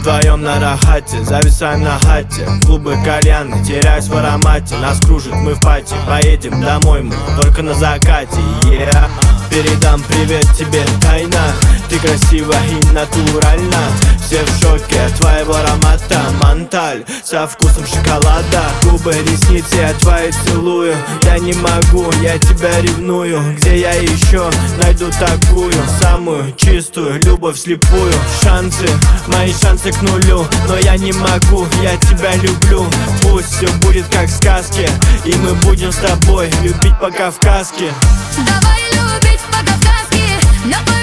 вдвоем на рахате, зависаем на хате. Клубы кальяны, теряюсь в аромате. Нас кружит, мы в пати, поедем домой мы только на закате, yeah. Передам привет тебе тайно, ты красива и натурально. Все в шоке от твоего аромата. Монталь со вкусом шоколада. Губы, ресницы, я твои целую. Я не могу, я тебя ревную. Где я еще найду такую самую чистую любовь слепую? Шансы, мои шансы к нулю, но я не могу, я тебя люблю. Пусть все будет как в сказке, и мы будем с тобой любить по-кавказски. Давай любить по-кавказски,